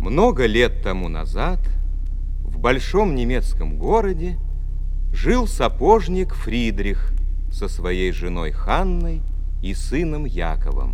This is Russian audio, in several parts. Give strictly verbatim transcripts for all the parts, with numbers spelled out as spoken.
Много лет тому назад в большом немецком городе жил сапожник Фридрих со своей женой Ханной и сыном Яковом.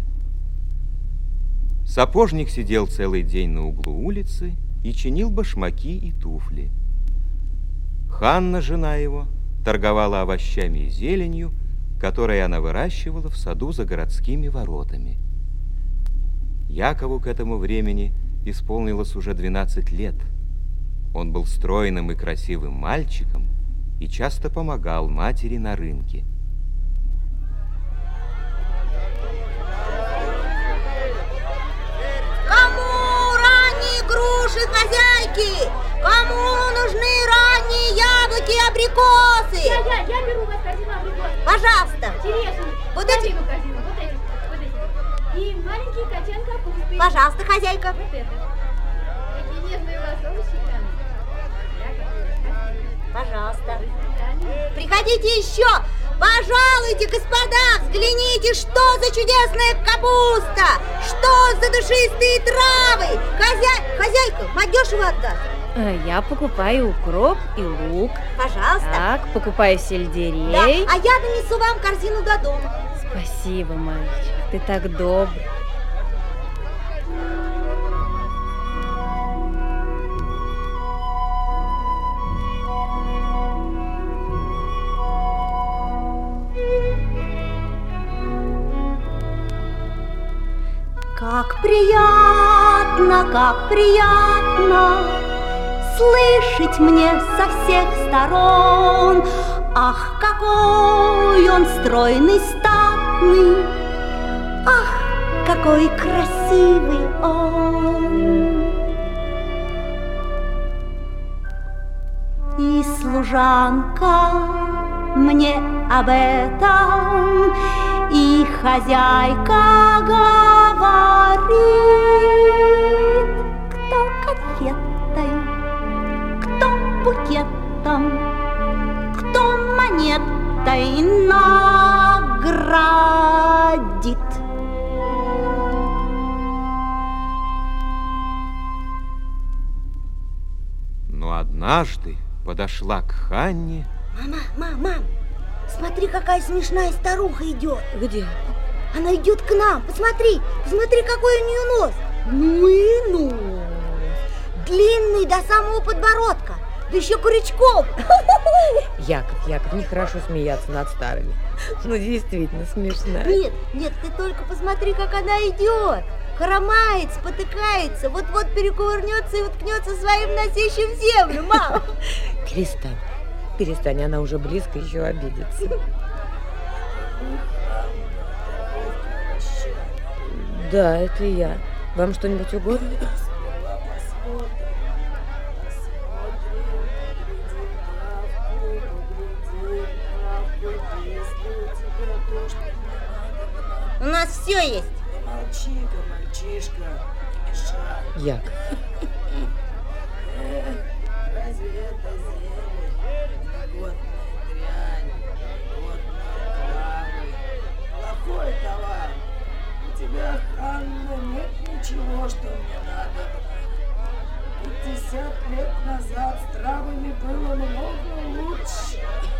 Сапожник сидел целый день на углу улицы и чинил башмаки и туфли. Ханна, жена его, торговала овощами и зеленью, которые она выращивала в саду за городскими воротами. Якову к этому времени исполнилось уже двенадцать лет. Он был стройным и красивым мальчиком и часто помогал матери на рынке. Кому ранние груши, хозяйки? Кому нужны ранние яблоки и абрикосы? Я, я, я беру у вас корзину абрикосов. Пожалуйста. Черешни. Вот эти? Корзину, вот эти, вот эти. И маленький качан капусты. Пожалуйста, хозяйка. Вот это. Какие нежные у вас овощи там. Пожалуйста. Приходите еще. Пожалуйте, господа, взгляните, что за чудесная капуста, что за душистые травы. Хозя... Хозяйка, мать дешево отдаст. Я покупаю укроп и лук. Пожалуйста. Так, покупаю сельдерей. Да, а я донесу вам корзину до дома. Спасибо, мальчик, ты так добрый. Как приятно, как приятно слышать мне со всех сторон. Ах, какой он стройный, статный, ах, какой красивый он. И служанка мне об этом, и хозяйка говорит, кто конфетой, кто букетом, кто монетой наградит. Но однажды подошла к Ханне. Мама, мам, мам, смотри, какая смешная старуха идет. Где? Она идет к нам, посмотри, посмотри, какой у нее нос. Ну и нос. Длинный до самого подбородка, да еще крючком. Яков, Яков, нехорошо смеяться над старыми. Ну, действительно смешно. Нет, нет, ты только посмотри, как она идет. Хромает, спотыкается, вот-вот перекувырнется и уткнется своим носищем в землю, мам. Перестань, перестань, она уже близко, еще обидится. Да, это я. Вам что-нибудь угодно? У нас все есть. Молчи-ка, мальчишка, не мешай. Яков. Разве это зелень? Годная дрянь, годные травы. Плохой товар. У тебя, Ханна, нет ничего, что мне надо. Пятьдесят лет назад с травами было много лучше.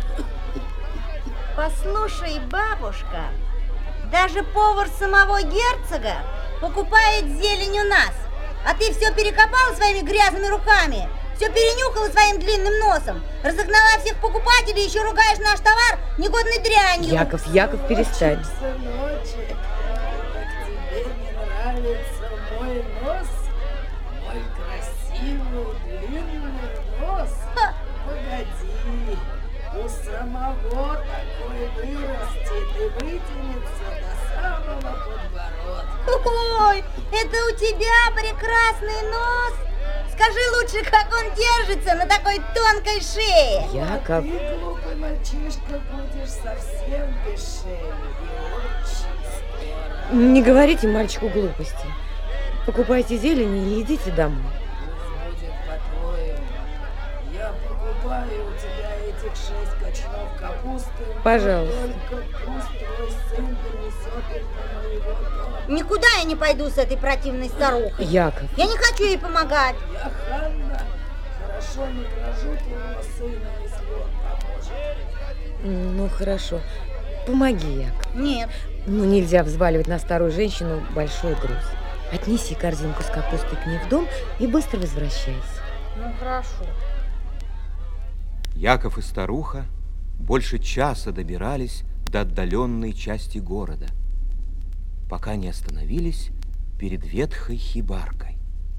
Послушай, бабушка, даже повар самого герцога покупает зелень у нас. А ты все перекопала своими грязными руками, все перенюхала своим длинным носом, разогнала всех покупателей и еще ругаешь наш товар негодной дрянью. Яков, Яков, перестань. Сыночек, как тебе не нравится мой нос? Мой красивый длинный нос? Ха. Погоди, у самого такой вырастет и вытянется до самого подбородка. Ой, это у тебя прекрасный нос. Скажи лучше, как он держится на такой тонкой шее. Яков. Ты, глупый мальчишка, будешь совсем без шеи и очень скоро. Не говорите мальчику глупости. Покупайте зелень и идите домой. Пусть будет по-твоему. Я покупаю у тебя эти этих шесть кочанов капусты. Пожалуйста. Только пусть твой сын принесет их до моего дома. Никуда я не пойду с этой противной старухой. Яков. Я не хочу ей помогать. Я, Ханна, хорошо награжу твоего сына, если он поможет. Ну, хорошо. Помоги, Яков. Нет. Ну, нельзя взваливать на старую женщину большой груз. Отнеси корзинку с капустой к ней в дом и быстро возвращайся. Ну, хорошо. Яков и старуха больше часа добирались до отдаленной части города, пока не остановились перед ветхой хибаркой.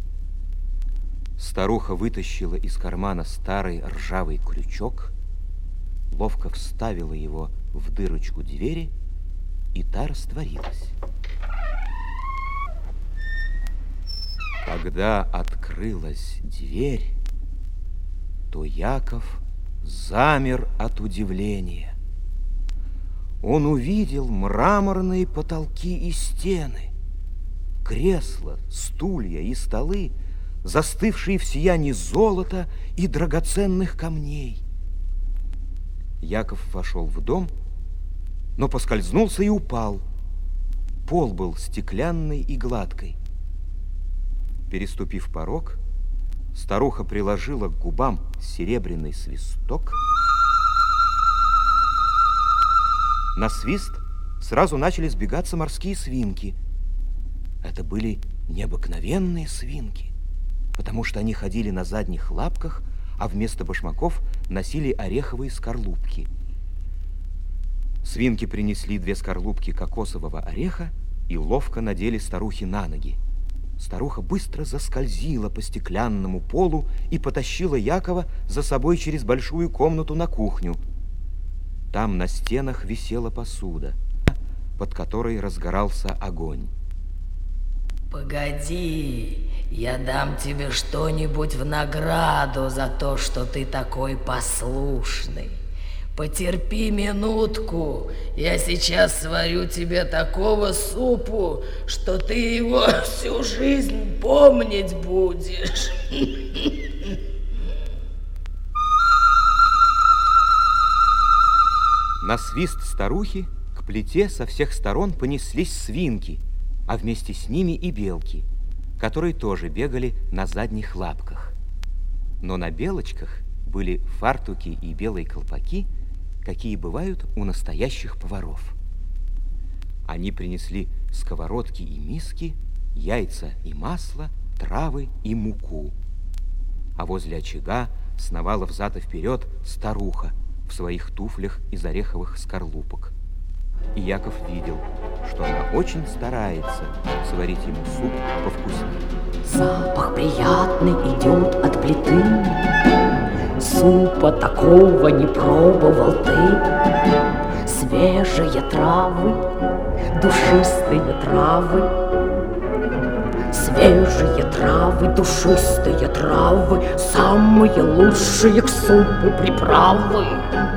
Старуха вытащила из кармана старый ржавый крючок, ловко вставила его в дырочку двери, и та растворилась. Когда открылась дверь, то Яков замер от удивления. Он увидел мраморные потолки и стены, кресла, стулья и столы, застывшие в сиянии золота и драгоценных камней. Яков вошел в дом, но поскользнулся и упал. Пол был стеклянный и гладкий. Переступив порог, старуха приложила к губам серебряный свисток. На свист сразу начали сбегаться морские свинки. Это были необыкновенные свинки, потому что они ходили на задних лапках, а вместо башмаков носили ореховые скорлупки. Свинки принесли две скорлупки кокосового ореха и ловко надели старухе на ноги. Старуха быстро заскользила по стеклянному полу и потащила Якова за собой через большую комнату на кухню. Там на стенах висела посуда, под которой разгорался огонь. Погоди, я дам тебе что-нибудь в награду за то, что ты такой послушный. Потерпи минутку, я сейчас сварю тебе такого супу, что ты его всю жизнь помнить будешь. На свист старухи к плите со всех сторон понеслись свинки, а вместе с ними и белки, которые тоже бегали на задних лапках. Но на белочках были фартуки и белые колпаки, какие бывают у настоящих поваров. Они принесли сковородки и миски, яйца и масло, травы и муку. А возле очага сновала взад и вперед старуха в своих туфлях из ореховых скорлупок. И Яков видел, что она очень старается сварить ему суп повкуснее. Запах приятный идет от плиты, супа такого не пробовал ты. Свежие травы, душистые травы, свежие травы, душистые травы, самые лучшие к супу приправы.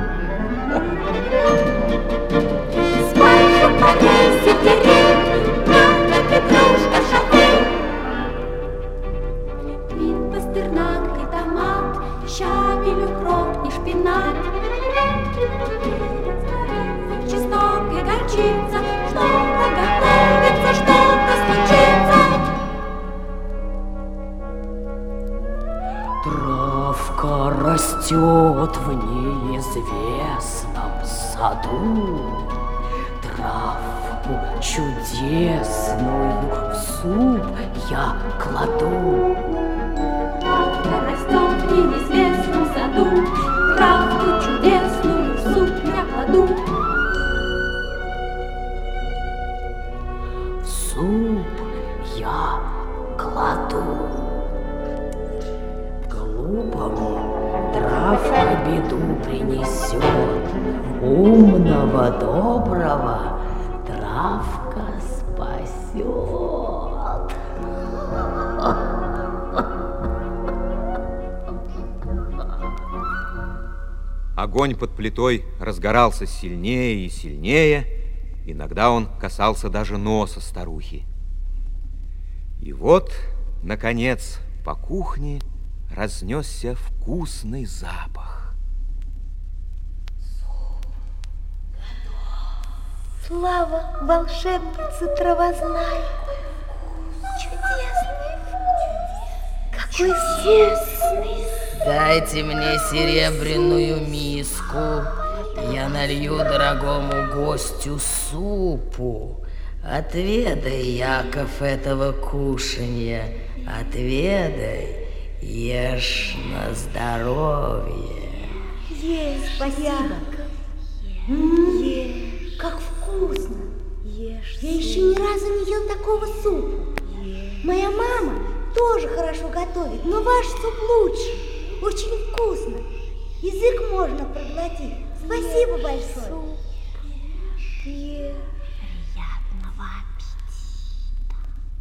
Травка растет в неизвестном саду. Травку чудесную в суп я кладу. Травка растет в неизвестном саду. Травку чудесную в суп я кладу. В суп я кладу. Глупому травка беду принесет, умного, доброго травка спасет. Огонь под плитой разгорался сильнее и сильнее, иногда он касался даже носа старухи. И вот, наконец, по кухне разнесся вкусный запах. Слава волшебнице травознай. Чудесный вкус. Какой вкусный. Дайте мне серебряную миску. Я налью дорогому гостю супу. Отведай, Яков, этого кушанья. Отведай, ешь на здоровье. Ешь, спасибо. Ешь. Как вкусно. Ешь. Я еще ни разу не ел такого супа. Ешь. Моя мама тоже хорошо готовит, но ваш суп лучше. Очень вкусно. Язык можно проглотить. Спасибо ешь. Большое. Ешь. Приятного аппетита.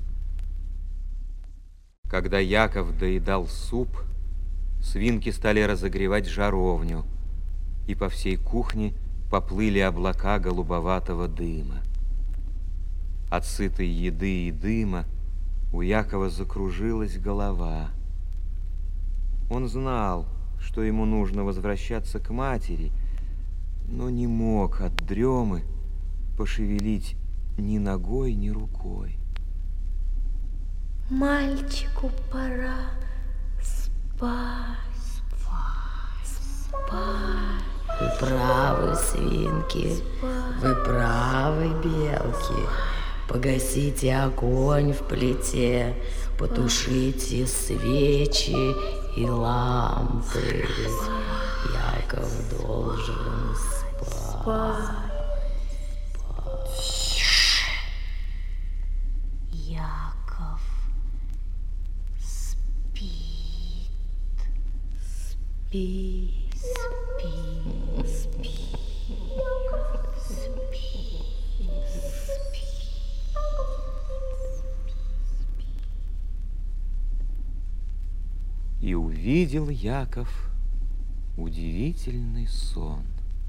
Когда Яков доедал суп, свинки стали разогревать жаровню, и по всей кухне поплыли облака голубоватого дыма. От сытой еды и дыма у Якова закружилась голова. Он знал, что ему нужно возвращаться к матери, но не мог от дремы пошевелить ни ногой, ни рукой. Мальчику пора спать. Спать. Вы правы, свинки, вы правы, белки. Погасите огонь в плите, потушите свечи и лампы. Яков должен спать. Тише. Яков спит. Спит. Спи, спи, спи, спи. И увидел Яков удивительный сон.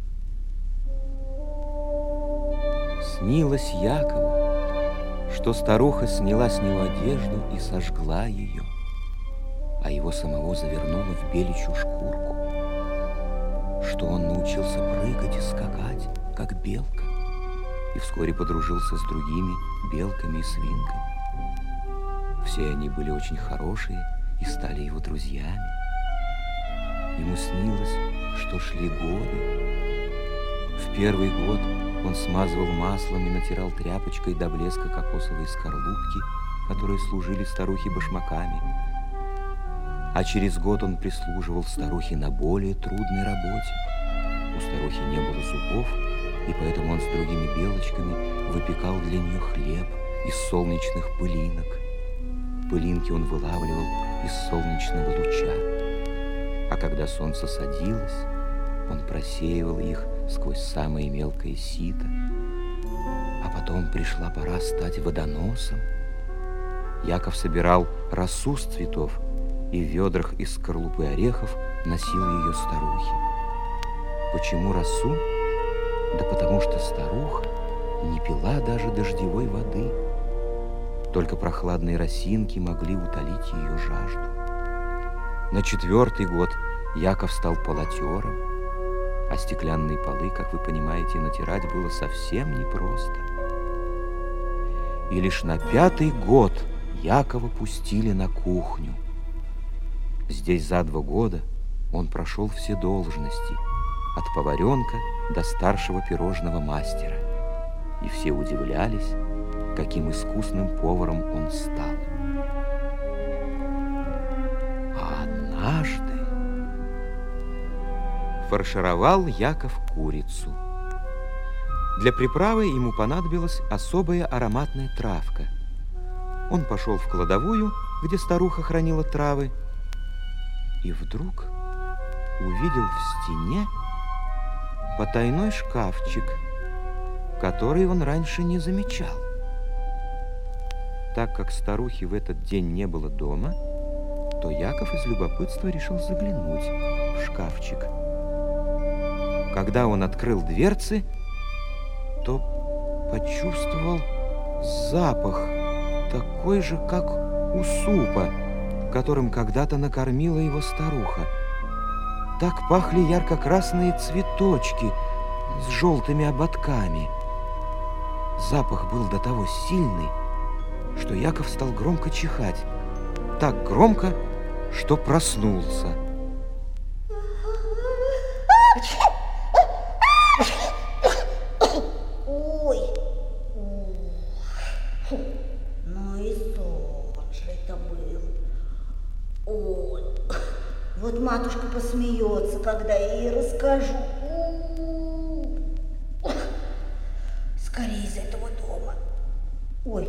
Снилось Якову, что старуха сняла с него одежду и сожгла ее, а его самого завернула в беличью шкурку, что он научился прыгать и скакать, как белка, и вскоре подружился с другими белками и свинками. Все они были очень хорошие и стали его друзьями. Ему снилось, что шли годы. В первый год он смазывал маслом и натирал тряпочкой до блеска кокосовые скорлупки, которые служили старухе башмаками. А через год он прислуживал старухе на более трудной работе. У старухи не было зубов, и поэтому он с другими белочками выпекал для нее хлеб из солнечных пылинок. Пылинки он вылавливал из солнечного луча. А когда солнце садилось, он просеивал их сквозь самое мелкое сито. А потом пришла пора стать водоносом. Яков собирал росу с цветов и в ведрах из скорлупы орехов носил ее старухе. Почему росу? Да потому что старуха не пила даже дождевой воды. Только прохладные росинки могли утолить ее жажду. На четвертый год Яков стал полотером, а стеклянные полы, как вы понимаете, натирать было совсем непросто. И лишь на пятый год Якова пустили на кухню. Здесь за два года он прошел все должности, от поваренка до старшего пирожного мастера. И все удивлялись, каким искусным поваром он стал. А однажды фаршировал Яков курицу. Для приправы ему понадобилась особая ароматная травка. Он пошел в кладовую, где старуха хранила травы, и вдруг увидел в стене потайной шкафчик, который он раньше не замечал. Так как старухи в этот день не было дома, то Яков из любопытства решил заглянуть в шкафчик. Когда он открыл дверцы, то почувствовал запах такой же, как у супа, которым когда-то накормила его старуха. Так пахли ярко-красные цветочки с желтыми ободками. Запах был до того сильный, что Яков стал громко чихать. Так громко, что проснулся. Ой, ну и сон же это был. Ой, вот матушка посмеется, когда я ей расскажу. Скорее из этого дома. Ой,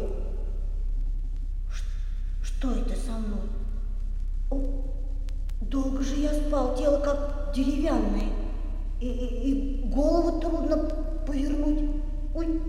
что это со мной? О, долго же я спал, тело как деревянное. И, и, и голову трудно повернуть. Ой.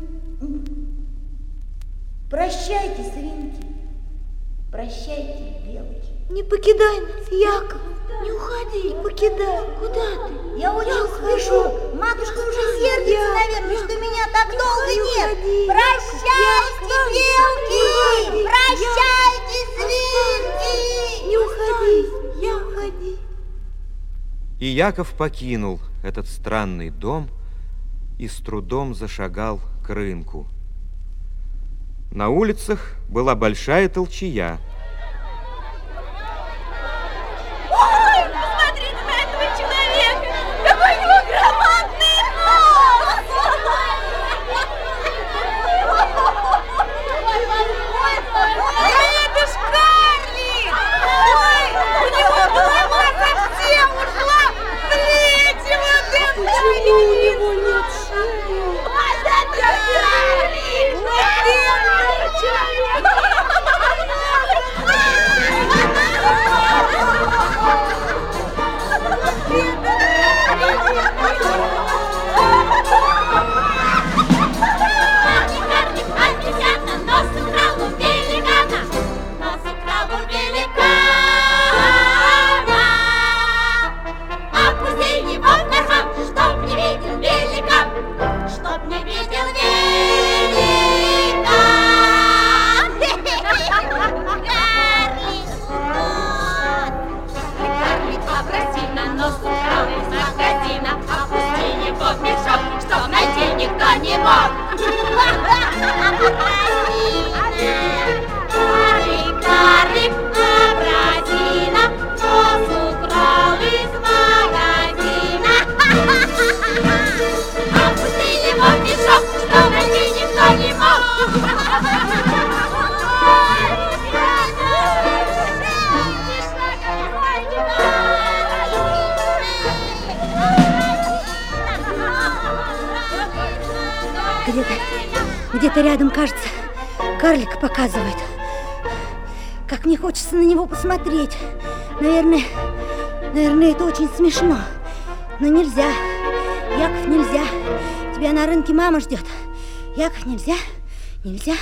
Прощайте, свинки. Прощайте, белки. Не покидай нас, Яков. Не уходи, не покидай. Куда ты? Я очень спешу. Матушка уже сердится, наверное, что меня так долго нет. Прощайте, белки! Прощайте, свинки! Не уходи, не уходи. И Яков покинул этот странный дом и с трудом зашагал к рынку. На улицах была большая толчая. Ой, посмотрите на этого человека! Какой у него громадный нос! Это ж карлик! Ой, у него голова совсем ушла! Плечи вот это! Почему у него нет шеи? Вот это карлик! Вот это человек! Где-то, где-то рядом, кажется, карлик показывает. Как мне хочется на него посмотреть. Наверное, наверное, это очень смешно. Но нельзя, Яков, нельзя. Тебя на рынке мама ждет. Яков, нельзя, нельзя.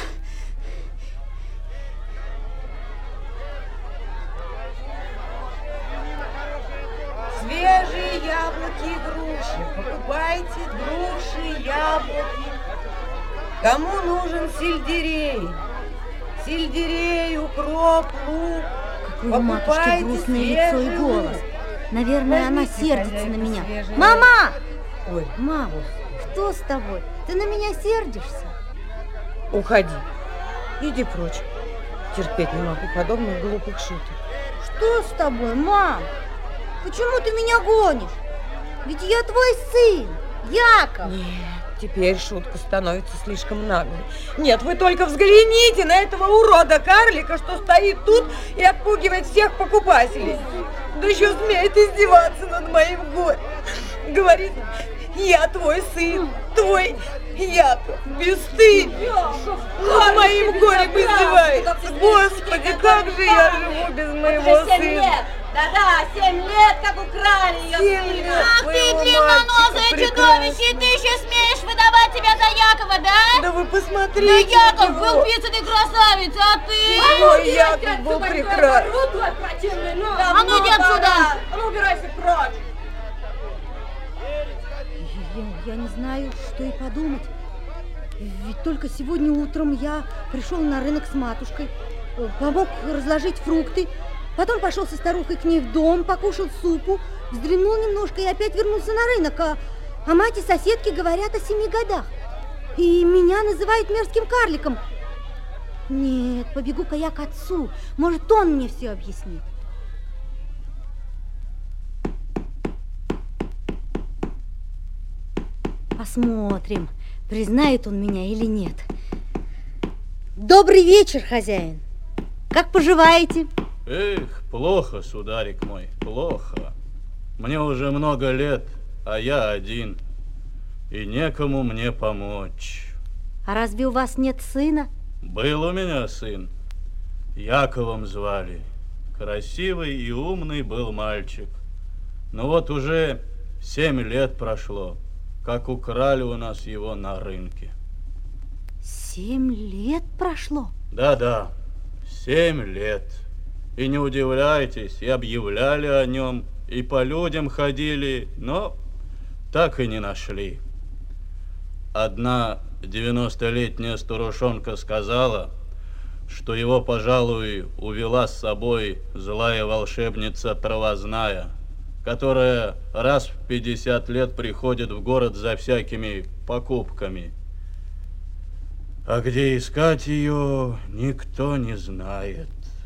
Свежие яблоки и груши. Покупайте груши, яблоки. Кому нужен сельдерей? Сельдерей, укроп, лук. Какое у матушки Покупайте грустное лицо и свежий голос. лук. Наверное, она Возьмите, сердится на хозяйка, меня. свежий Мама! Ой, Мама, что с тобой? Ты на меня сердишься? уходи. Иди прочь. Терпеть не могу подобных глупых шуток. Что с тобой, мам? Почему ты меня гонишь? Ведь я твой сын, Яков. Нет, теперь шутка становится слишком наглой. Нет, вы только взгляните на этого урода-карлика, что стоит тут и отпугивает всех покупателей. Да еще смеет издеваться над моим горем. Говорит, я твой сын, твой Яков, бесстыдник. Над моим горем издевается. Господи, как же я живу без моего сына. Да-да, семь лет, как украли ее Семь лет Ах своего ты, длинноносое мальчика чудовище, и ты еще смеешь выдавать себя за Якова, да? Да вы Да посмотрите Яков на был него. пиццей красавец, а ты? Ой, Яков был прекрасен. А ну иди отсюда! А ну убирайся прочь. Я, я не знаю, что и подумать. Ведь только сегодня утром я пришел на рынок с матушкой, помог разложить фрукты, потом пошел со старухой к ней в дом, покушал супу, вздремнул немножко и опять вернулся на рынок. А, а мать и соседки говорят о семи годах. И меня называют мерзким карликом. Нет, побегу-ка я к отцу. Может, он мне все объяснит. Посмотрим, признает он меня или нет. Добрый вечер, хозяин. Как поживаете? Эх, плохо, сударик мой, плохо. Мне уже много лет, а я один. И некому мне помочь. А разве у вас нет сына? Был у меня сын. Яковом звали. Красивый и умный был мальчик. Но вот уже семь лет прошло, как украли у нас его на рынке. Семь лет прошло? Да-да, семь лет. И не удивляйтесь, и объявляли о нем, и по людям ходили, но так и не нашли. Одна девяностолетняя старушонка сказала, что его, пожалуй, увела с собой злая волшебница Травозная, которая раз в пятьдесят лет приходит в город за всякими покупками. А где искать ее, никто не знает.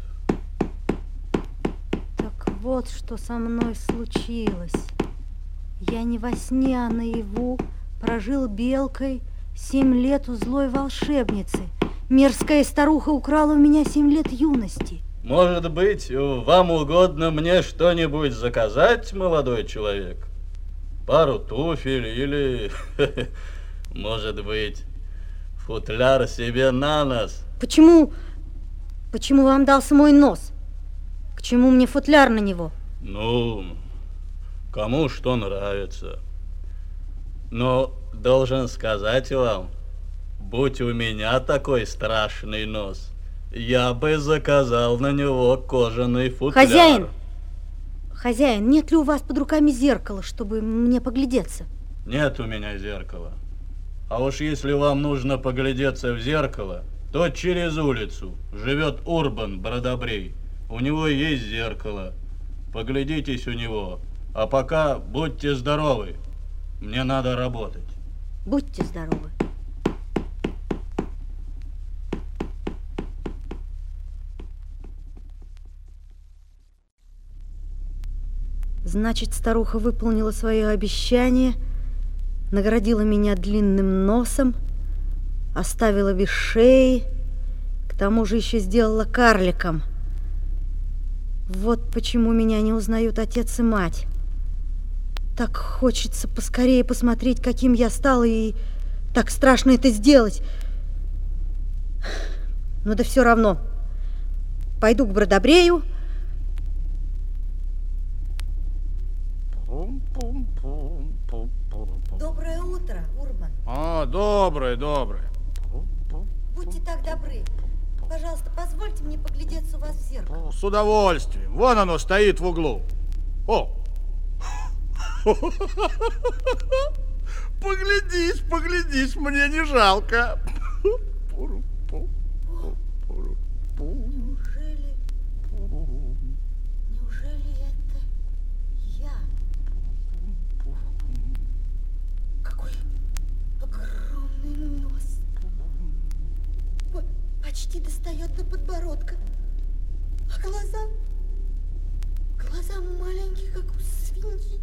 Так вот, что со мной случилось. Я не во сне, а наяву прожил белкой семь лет у злой волшебницы. Мерзкая старуха украла у меня семь лет юности. Может быть, вам угодно мне что-нибудь заказать, молодой человек? Пару туфель или, может быть, футляр себе на нос? Почему, почему вам дался мой нос? К чему мне футляр на него? Ну, кому что нравится. Но должен сказать вам, будь у меня такой страшный нос, я бы заказал на него кожаный футляр. Хозяин, хозяин, нет ли у вас под руками зеркала, чтобы мне поглядеться? Нет у меня зеркала. А уж если вам нужно поглядеться в зеркало, то через улицу живет Урбан Бродобрей. У него есть зеркало. Поглядитесь у него. А пока будьте здоровы. Мне надо работать. Будьте здоровы. Значит, старуха выполнила свое обещание, наградила меня длинным носом, оставила без шеи, к тому же еще сделала карликом. Вот почему меня не узнают отец и мать. Так хочется поскорее посмотреть, каким я стала, и так страшно это сделать. Но да все равно. Пойду к Бродобрею. Доброе утро, Урбан. А, доброе, доброе. Будьте так добры. Пожалуйста, позвольте мне поглядеться у вас в зеркало. С удовольствием. Вон оно стоит в углу. О! Поглядись, поглядись, мне не жалко. Неужели, неужели это я? Какой огромный нос. Почти достает до подбородка. А глаза? Глаза маленькие, как у свиньи.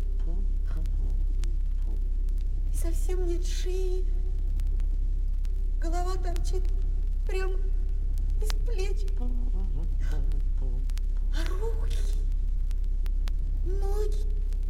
И совсем нет шеи. Голова торчит прямо из плеч. А руки, ноги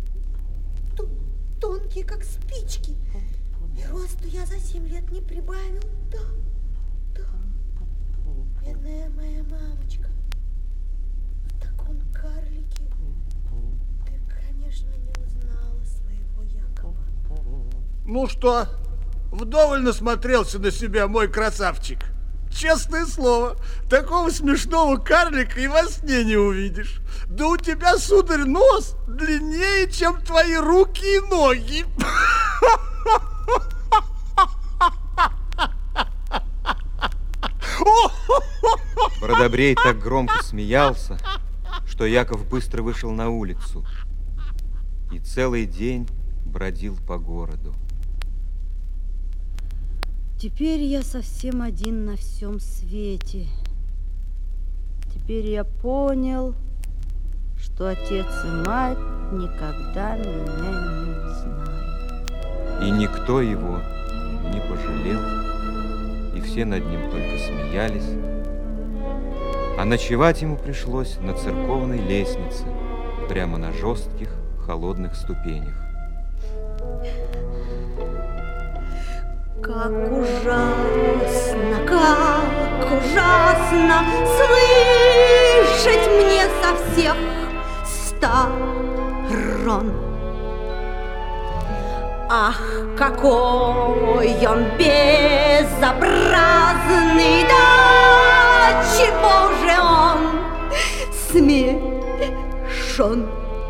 тонкие, как спички. И росту я за семь лет не прибавил. Да, да. Бедная моя мамочка. В таком карлике ты, конечно, не узнала своего Якова. Ну что, вдоволь насмотрелся на себя, мой красавчик? Честное слово, такого смешного карлика и во сне не увидишь. Да у тебя, сударь, нос длиннее, чем твои руки и ноги. Бродобрей так громко смеялся, что Яков быстро вышел на улицу и целый день бродил по городу. Теперь я совсем один на всем свете. Теперь я понял, что отец и мать никогда меня не узнают. И никто его не пожалел, и все над ним только смеялись. А ночевать ему пришлось на церковной лестнице, прямо на жестких, холодных ступенях. Как ужасно, как ужасно слышать мне со всех сторон. Ах, какой он безобразный, да чего же он смешон.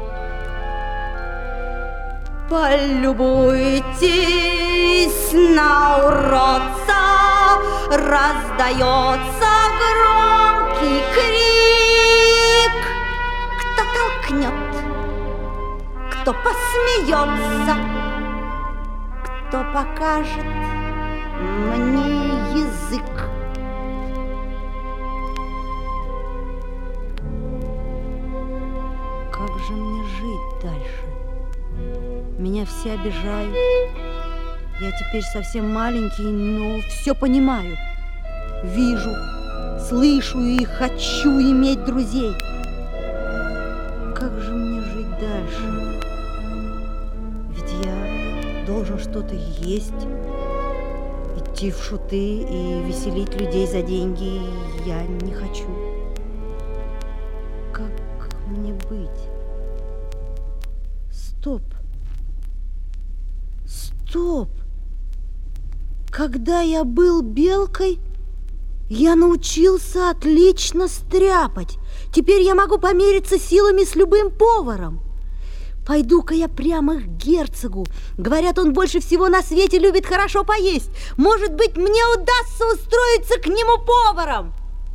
Полюбуйтесь на уродца, раздается громкий крик. Кто толкнет, кто посмеется, кто покажет мне язык. Как же мне жить дальше? Меня все обижают. Я теперь совсем маленький, но все понимаю. Вижу, слышу и хочу иметь друзей. Как же мне жить дальше? Ведь я должен что-то есть, идти в шуты и веселить людей за деньги я не хочу. Как мне быть? Стоп! Стоп! Когда я был белкой, я научился отлично стряпать. Теперь я могу помериться силами с любым поваром. Пойду-ка я прямо к герцогу. Говорят, он больше всего на свете любит хорошо поесть. Может быть, мне удастся устроиться к нему поваром.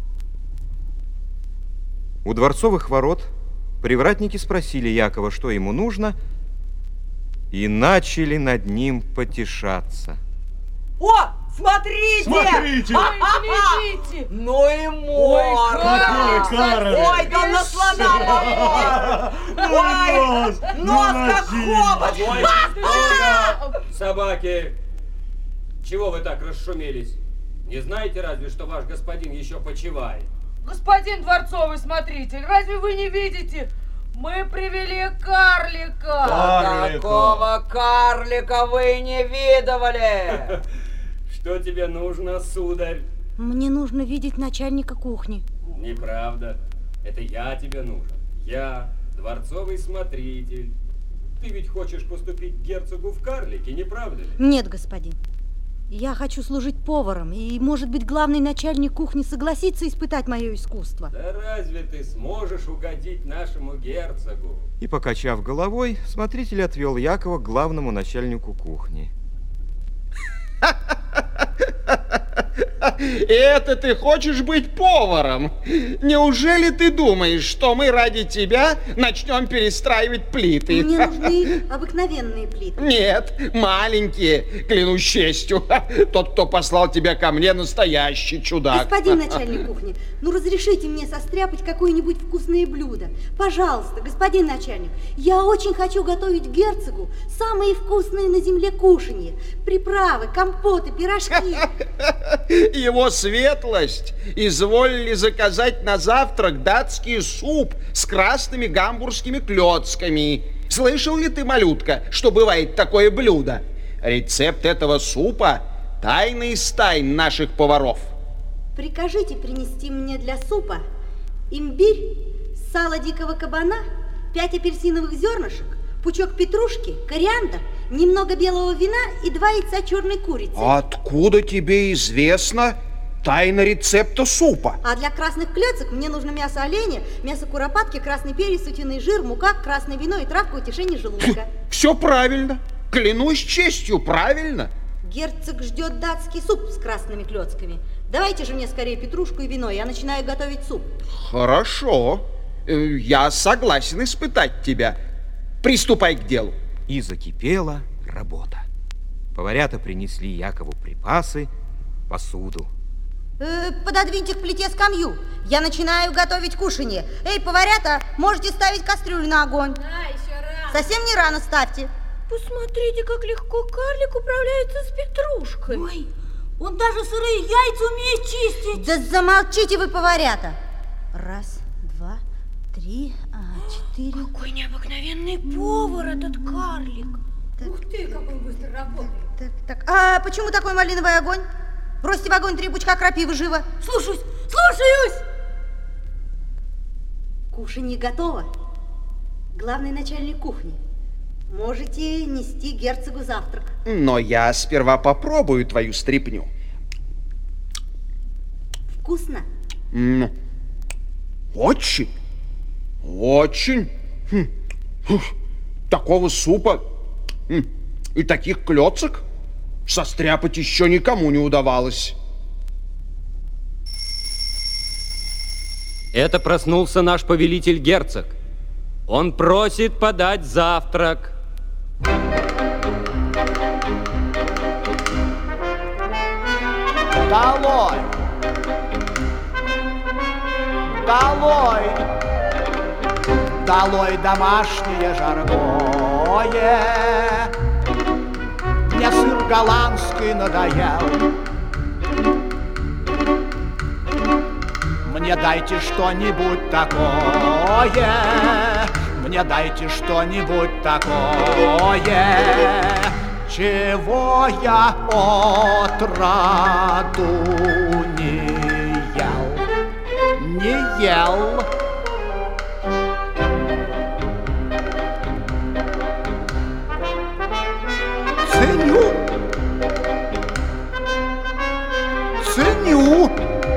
У дворцовых ворот привратники спросили Якова, что ему нужно, и начали над ним потешаться. О, смотрите! Смотрите! Ой, глядите! Ну и мор! Какой Кароль! Ой, да на слона похож! Ой, нос как хобот! Собаки, чего вы так расшумелись? Не знаете разве, что ваш господин еще почивает? Господин дворцовый смотритель, разве вы не видите? Мы привели карлика. Карлика. Такого карлика вы не видывали. Что тебе нужно, сударь? Мне нужно видеть начальника кухни. Неправда. Это я тебе нужен. Я дворцовый смотритель. Ты ведь хочешь поступить к герцогу в карлике, не правда ли? Нет, господин. Я хочу служить поваром, и, может быть, главный начальник кухни согласится испытать мое искусство. Да разве ты сможешь угодить нашему герцогу? И, покачав головой, смотритель отвел Якова к главному начальнику кухни. Это ты хочешь быть поваром? Неужели ты думаешь, что мы ради тебя начнем перестраивать плиты? Мне нужны обыкновенные плиты. Нет, маленькие, клянусь честью. Тот, кто послал тебя ко мне, настоящий чудак. Господин начальник кухни, ну разрешите мне состряпать какое-нибудь вкусное блюдо. Пожалуйста, господин начальник, я очень хочу готовить герцогу самые вкусные на земле кушанья. Приправы, компоты, пирожки. Его светлость изволили заказать на завтрак датский суп с красными гамбургскими клёцками. Слышал ли ты, малютка, что бывает такое блюдо? Рецепт этого супа – тайна из тайн наших поваров. Прикажите принести мне для супа имбирь, сало дикого кабана, пять апельсиновых зернышек, пучок петрушки, кориандр, немного белого вина и два яйца черной курицы. Откуда тебе известно тайна рецепта супа? А для красных клёцок мне нужно мясо оленя, мясо куропатки, красный перец, утиный жир, мука, красное вино и травка утешения желудка. Все правильно. Клянусь честью, правильно. Герцог ждет датский суп с красными клёцками. Давайте же мне скорее петрушку и вино, я начинаю готовить суп. Хорошо. Я согласен испытать тебя. Приступай к делу. И закипела работа. Поварята принесли Якову припасы, посуду. Э, пододвиньте к плите скамью. Я начинаю готовить кушанье. Эй, поварята, можете ставить кастрюлю на огонь. Да, еще рано. Совсем не рано ставьте. Посмотрите, как легко карлик управляется с петрушкой. Ой, он даже сырые яйца умеет чистить. Да замолчите вы, поварята. Раз, два, три, а, четыре. Какой необыкновенный повар этот карлик. Так, Ух ты, как он быстро работает. Так, так. А почему такой малиновый огонь? Бросьте в огонь три пучка крапивы, живо. Слушаюсь, слушаюсь. Кушанье готово. Главный начальник кухни. Можете нести герцогу завтрак. Но я сперва попробую твою стряпню. Вкусно? М, Очень, очень. Хм. Ух, Такого супа м, и таких клёцок состряпать еще никому не удавалось. Это проснулся наш повелитель герцог. Он просит подать завтрак. Долой! Долой! Долой домашнее жаркое! Мне сыр голландский надоел. Мне дайте что-нибудь такое, мне дайте что-нибудь такое, чего я отроду не ел, не ел. Ценю, ценю,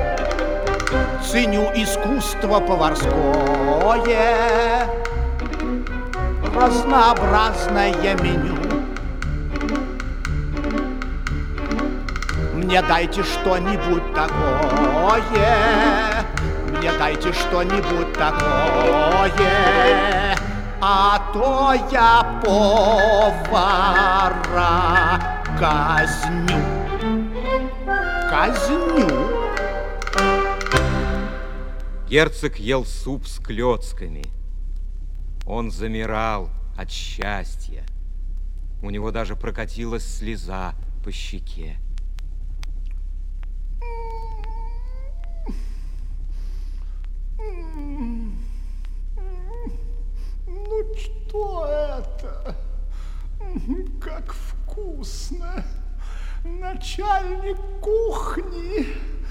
ценю искусство поварское, разнообразное меню. Мне дайте что-нибудь такое, мне дайте что-нибудь такое, а то я повара казню, казню. Герцог ел суп с клёцками. Он замирал от счастья. У него даже прокатилась слеза по щеке. Ну что это? Как вкусно! Начальник кухни!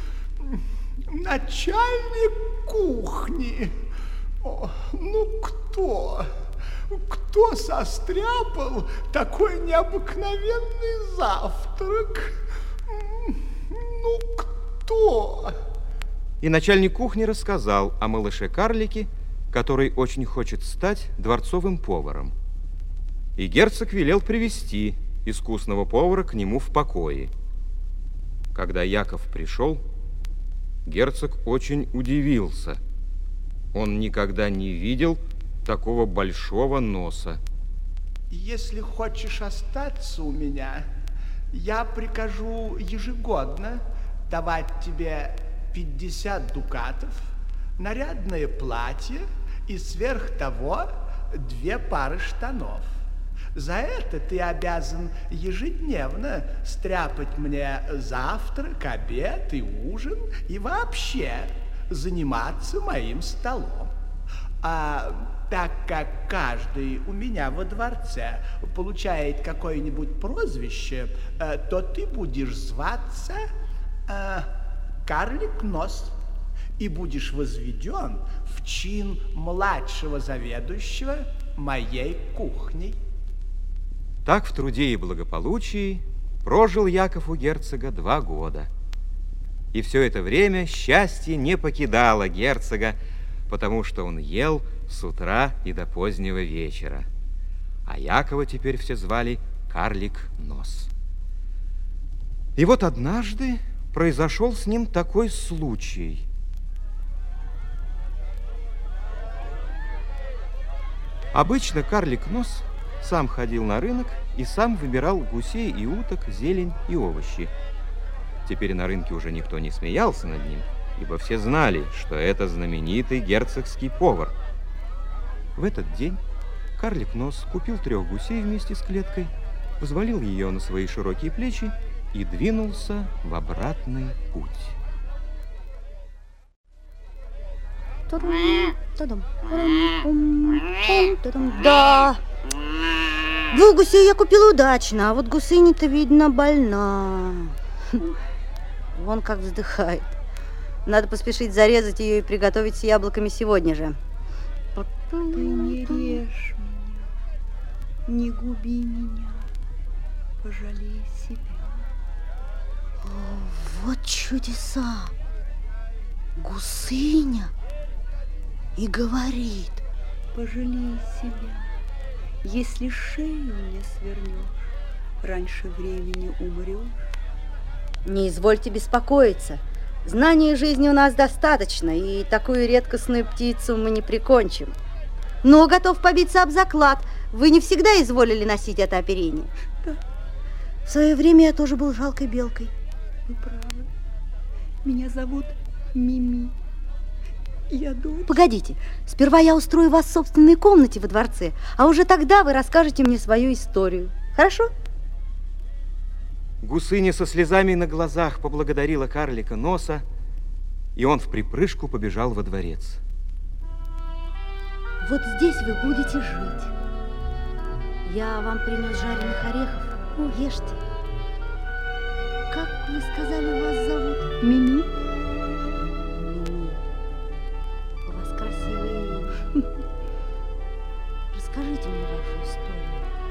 Начальник кухни! О, ну кто? Кто состряпал такой необыкновенный завтрак? Ну кто? И начальник кухни рассказал о малыше-карлике, который очень хочет стать дворцовым поваром. И герцог велел привести искусного повара к нему в покое. Когда Яков пришел, герцог очень удивился. Он никогда не видел такого большого носа. Если хочешь остаться у меня, я прикажу ежегодно давать тебе пятьдесят дукатов, нарядное платье и сверх того две пары штанов. За это ты обязан ежедневно стряпать мне завтрак, обед и ужин и вообще заниматься моим столом. А так как каждый у меня во дворце получает какое-нибудь прозвище, то ты будешь зваться э, Карлик Нос и будешь возведен в чин младшего заведующего моей кухней. Так в труде и благополучии прожил Яков у герцога два года. И все это время счастье не покидало герцога, потому что он ел с утра и до позднего вечера. А Якова теперь все звали Карлик Нос. И вот однажды произошел с ним такой случай. Обычно Карлик Нос сам ходил на рынок и сам выбирал гусей и уток, зелень и овощи. Теперь на рынке уже никто не смеялся над ним, ибо все знали, что это знаменитый герцогский повар. В этот день карлик Нос купил трех гусей вместе с клеткой, взвалил ее на свои широкие плечи и двинулся в обратный путь. Да, двух гусей я купила удачно, а вот гусыня-то, видно, больна. Вон как вздыхает. Надо поспешить зарезать ее и приготовить с яблоками сегодня же. Ты не режь меня, не губи меня, пожалей себя. О, вот чудеса! Гусыня и говорит: пожалей себя, если шею мне свернешь, раньше времени умрешь. Не извольте беспокоиться. Знания жизни у нас достаточно, и такую редкостную птицу мы не прикончим. Но готов побиться об заклад. Вы не всегда изволили носить это оперение. Да. В свое время я тоже был жалкой белкой. Вы правы. Меня зовут Мими. Я дочь. Погодите, сперва я устрою вас в собственной комнате во дворце, а уже тогда вы расскажете мне свою историю. Хорошо? Гусыня со слезами на глазах поблагодарила карлика Носа, и он в припрыжку побежал во дворец. Вот здесь вы будете жить. Я вам принес жареных орехов. Ешьте. Как вы сказали, вас зовут? Мими. Мими. У вас красивое имя. Расскажите мне вашу историю.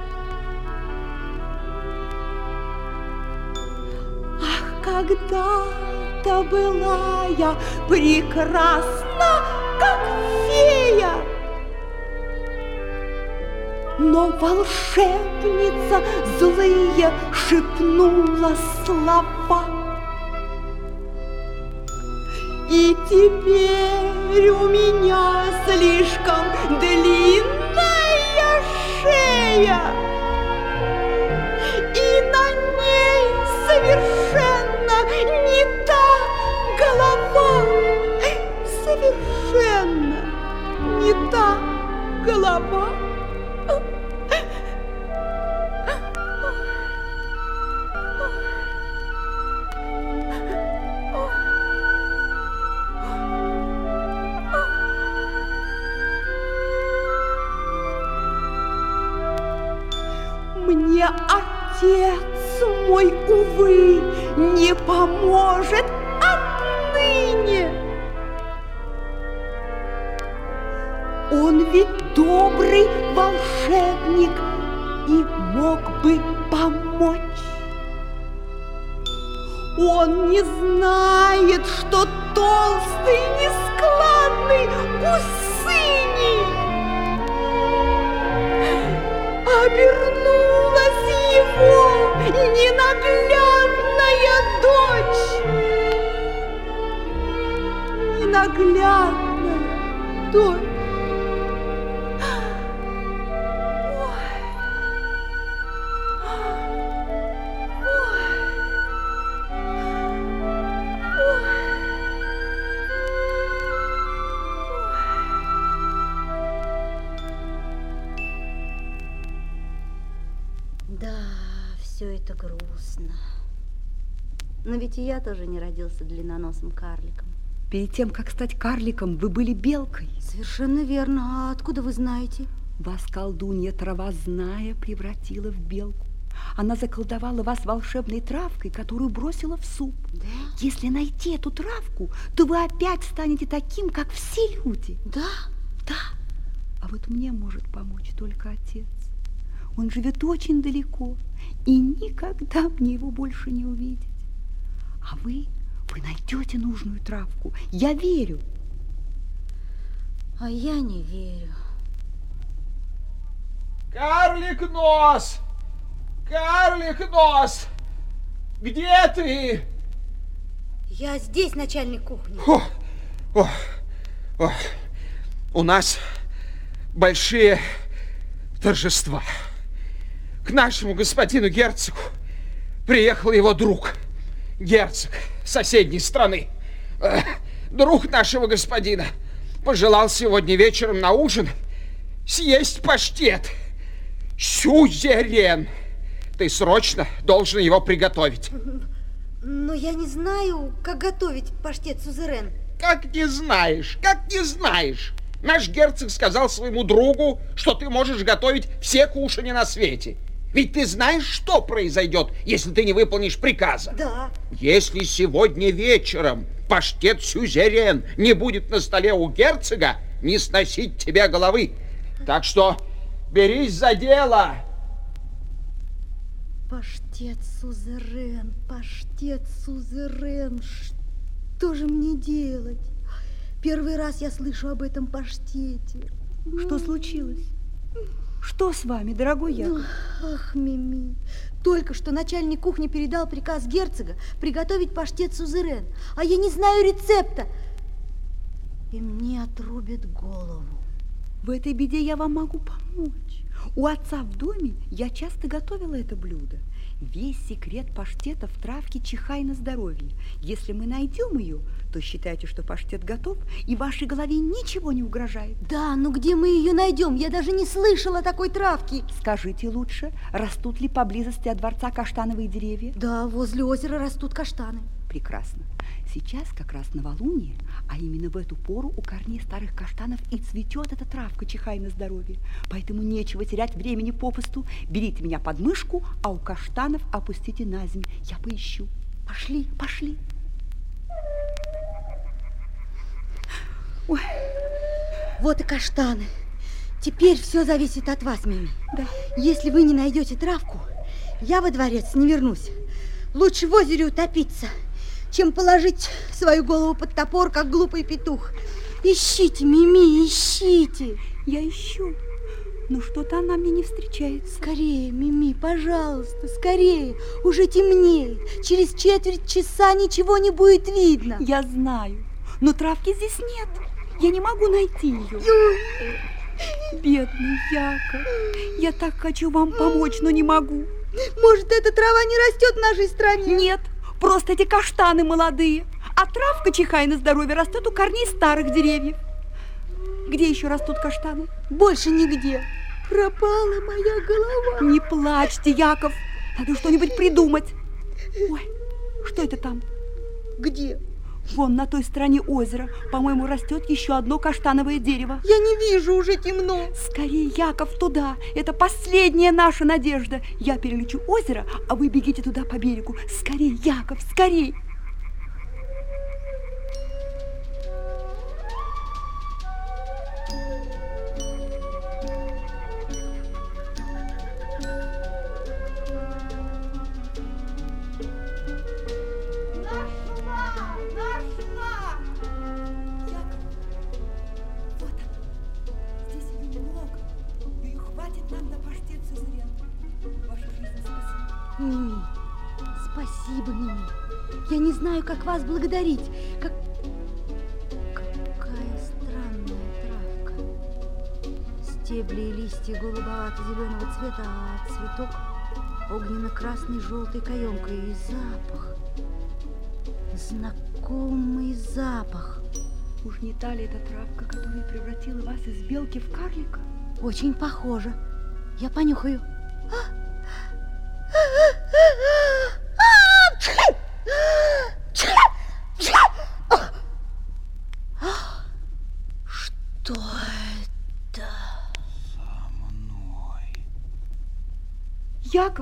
Когда-то была я прекрасна, как фея, но волшебница злые шепнула слова. И теперь у меня слишком длинная шея, и на ней совершенно не та голова, совершенно не та голова. Мне отец мой, увы, не поможет отныне. Он ведь добрый волшебник и мог бы помочь. Он не знает, что толстый, нескладный Гусыней обернулась его ненаглядная дочь. Ненаглядная дочь. Все это грустно. Но ведь и я тоже не родился длинноносым карликом. Перед тем, как стать карликом, вы были белкой. Совершенно верно. А откуда вы знаете? Вас колдунья Травозная превратила в белку. Она заколдовала вас волшебной травкой, которую бросила в суп. Да? Если найти эту травку, то вы опять станете таким, как все люди. Да? Да. А вот мне может помочь только отец. Он живет очень далеко, и никогда мне его больше не увидеть. А вы, вы найдете нужную травку. Я верю. А я не верю. Карлик Нос! Карлик Нос! Где ты? Я здесь, начальник кухни. О, о, о. У нас большие торжества. К нашему господину герцогу приехал его друг. герцог соседней страны, э, друг нашего господина, пожелал сегодня вечером на ужин съесть паштет сюзерен. Ты срочно должен его приготовить. Но я не знаю, как готовить паштет сюзерен. Как не знаешь, как не знаешь. Наш герцог сказал своему другу, что ты можешь готовить все кушанья на свете. Ведь ты знаешь, что произойдет, если ты не выполнишь приказа? Да. Если сегодня вечером паштет сюзерен не будет на столе у герцога, не сносить тебе головы. Так что берись за дело. Паштет сюзерен, паштет сюзерен. Что же мне делать? Первый раз я слышу об этом паштете. Что случилось? Что с вами, дорогой Яков? Ах, Мими, только что начальник кухни передал приказ герцога приготовить паштет сюзерен, а я не знаю рецепта. И мне отрубят голову. В этой беде я вам могу помочь. У отца в доме я часто готовила это блюдо. Весь секрет паштета в травке чихай на здоровье. Если мы найдем ее, то считайте, что паштет готов, и вашей голове ничего не угрожает. Да, но где мы ее найдем? Я даже не слышала такой травки. Скажите лучше, растут ли поблизости от дворца каштановые деревья? Да, возле озера растут каштаны. Прекрасно. Сейчас как раз новолуние, а именно в эту пору у корней старых каштанов и цветет эта травка чихай на здоровье. Поэтому нечего терять времени попусту. Берите меня под мышку, а у каштанов опустите на землю. Я поищу. Пошли, пошли. Ой, вот и каштаны. Теперь все зависит от вас, Мими. Да. Если вы не найдете травку, я во дворец не вернусь. Лучше в озере утопиться, чем положить свою голову под топор, как глупый петух. Ищите, Мими, ищите. Я ищу, но что-то она мне не встречается. Скорее, Мими, пожалуйста, скорее. Уже темнеет. Через четверть часа ничего не будет видно. Я знаю, но травки здесь нет. Я не могу найти ее. Бедный Яков, я так хочу вам помочь, но не могу. Может, эта трава не растет в нашей стране? Нет, просто эти каштаны молодые. А травка чихай на здоровье растет у корней старых деревьев. Где еще растут каштаны? Больше нигде. Пропала моя голова. Не плачьте, Яков. Надо что-нибудь придумать. Ой, что это там? Где? Вон на той стороне озера, по-моему, растет еще одно каштановое дерево. Я не вижу, уже темно. Скорее, Яков, туда. Это последняя наша надежда. Я перелечу озеро, а вы бегите туда по берегу. Скорей, Яков, скорей. Мими, спасибо, Мими. Я не знаю, как вас благодарить. Как... Какая странная травка. Стебли и листья голубовато-зеленого цвета, а цветок огненно-красной желтой каемкой. И запах. Знакомый запах. Уж не та ли эта травка, которая превратила вас из белки в карлика? Очень похоже. Я понюхаю. Что это? За мной. Яков!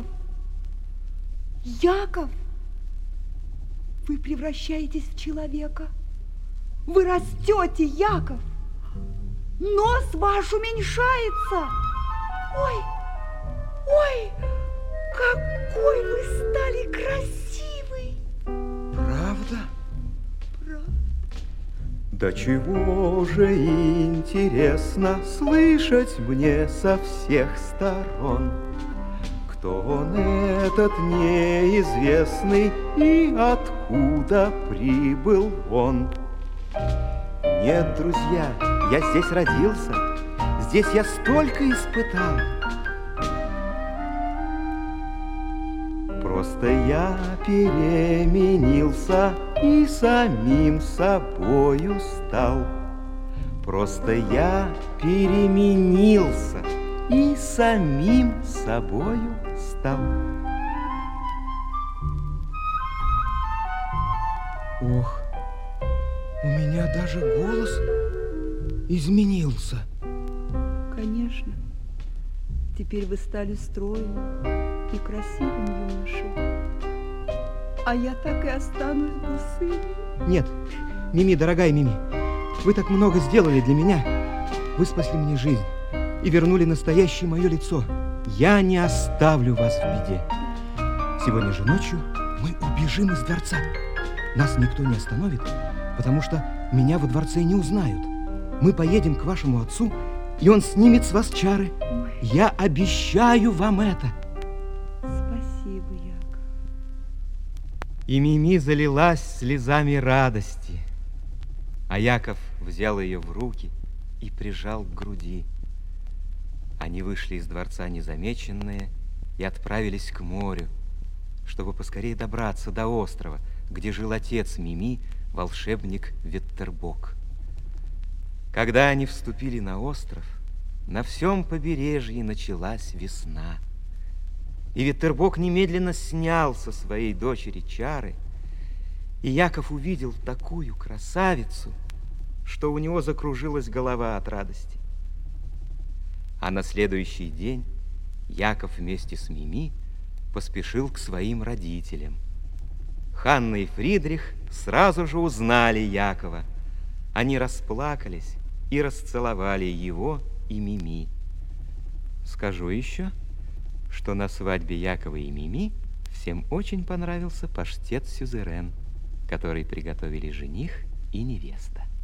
Яков! Вы превращаетесь в человека. Вы растете, Яков. Нос ваш уменьшается. Ой, ой, какой вы стали красивый. Правда? Правда. Да чего же интересно слышать мне со всех сторон, кто он этот неизвестный и откуда прибыл он. Нет, друзья, я здесь родился, здесь я столько испытал. Просто я переменился и самим собою стал. Просто я переменился и самим собою стал. Ох, у меня даже голос изменился. Конечно. Теперь вы стали стройным и красивым юношей. А я так и останусь босым. Нет, Мими, дорогая Мими, вы так много сделали для меня. Вы спасли мне жизнь и вернули настоящее мое лицо. Я не оставлю вас в беде. Сегодня же ночью мы убежим из дворца. Нас никто не остановит, потому что меня во дворце не узнают. Мы поедем к вашему отцу, и он снимет с вас чары. Ой. Я обещаю вам это. Спасибо, Яков. И Мими залилась слезами радости, а Яков взял ее в руки и прижал к груди. Они вышли из дворца незамеченные и отправились к морю, чтобы поскорее добраться до острова, где жил отец Мими, волшебник Веттербок. Когда они вступили на остров, на всем побережье началась весна. И Веттербок немедленно снял со своей дочери чары, и Яков увидел такую красавицу, что у него закружилась голова от радости. А на следующий день Яков вместе с Мими поспешил к своим родителям. Ханна и Фридрих сразу же узнали Якова. Они расплакались и расцеловали его и Мими. Скажу еще, что на свадьбе Якова и Мими всем очень понравился паштет сюзерен, который приготовили жених и невеста.